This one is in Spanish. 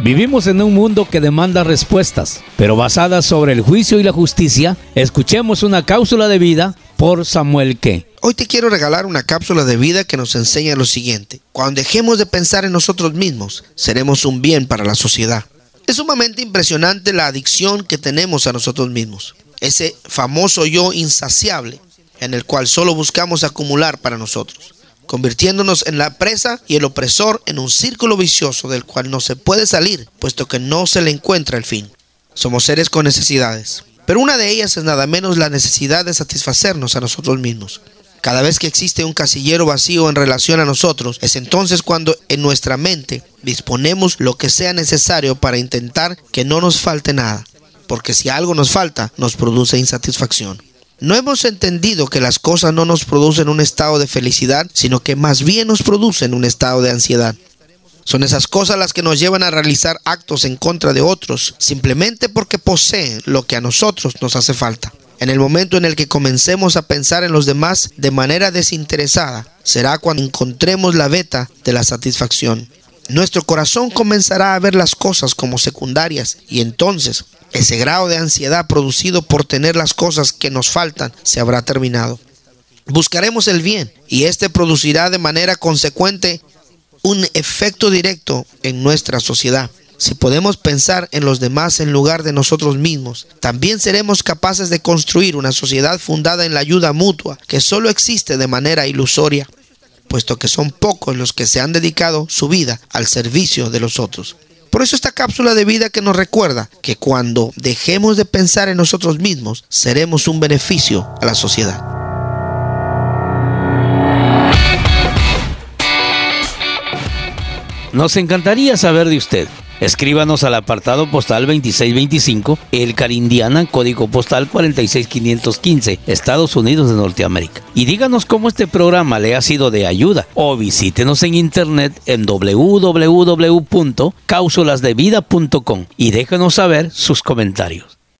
Vivimos en un mundo que demanda respuestas, pero basadas sobre el juicio y la justicia. Escuchemos una cápsula de vida por Samuel Ke. Hoy te quiero regalar una cápsula de vida que nos enseña lo siguiente: cuando dejemos de pensar en nosotros mismos, seremos un bien para la sociedad. Es sumamente impresionante la adicción que tenemos a nosotros mismos. Ese famoso yo insaciable, en el cual solo buscamos acumular para nosotros, convirtiéndonos en la presa y el opresor en un círculo vicioso del cual no se puede salir, puesto que no se le encuentra el fin. Somos seres con necesidades, pero una de ellas es nada menos la necesidad de satisfacernos a nosotros mismos. Cada vez que existe un casillero vacío en relación a nosotros, es entonces cuando en nuestra mente disponemos lo que sea necesario para intentar que no nos falte nada, porque si algo nos falta, nos produce insatisfacción. No hemos entendido que las cosas no nos producen un estado de felicidad, sino que más bien nos producen un estado de ansiedad. Son esas cosas las que nos llevan a realizar actos en contra de otros, simplemente porque poseen lo que a nosotros nos hace falta. En el momento en el que comencemos a pensar en los demás de manera desinteresada, será cuando encontremos la veta de la satisfacción. Nuestro corazón comenzará a ver las cosas como secundarias y entonces ese grado de ansiedad producido por tener las cosas que nos faltan se habrá terminado. Buscaremos el bien y este producirá de manera consecuente un efecto directo en nuestra sociedad. Si podemos pensar en los demás en lugar de nosotros mismos, también seremos capaces de construir una sociedad fundada en la ayuda mutua que solo existe de manera ilusoria, puesto que son pocos los que se han dedicado su vida al servicio de los otros. Por eso esta cápsula de vida que nos recuerda que cuando dejemos de pensar en nosotros mismos, seremos un beneficio a la sociedad. Nos encantaría saber de usted. Escríbanos al apartado postal 2625, El Carindiana, código postal 46515, Estados Unidos de Norteamérica. Y díganos cómo este programa le ha sido de ayuda. O visítenos en internet en www.cápsulasdevida.com y déjenos saber sus comentarios.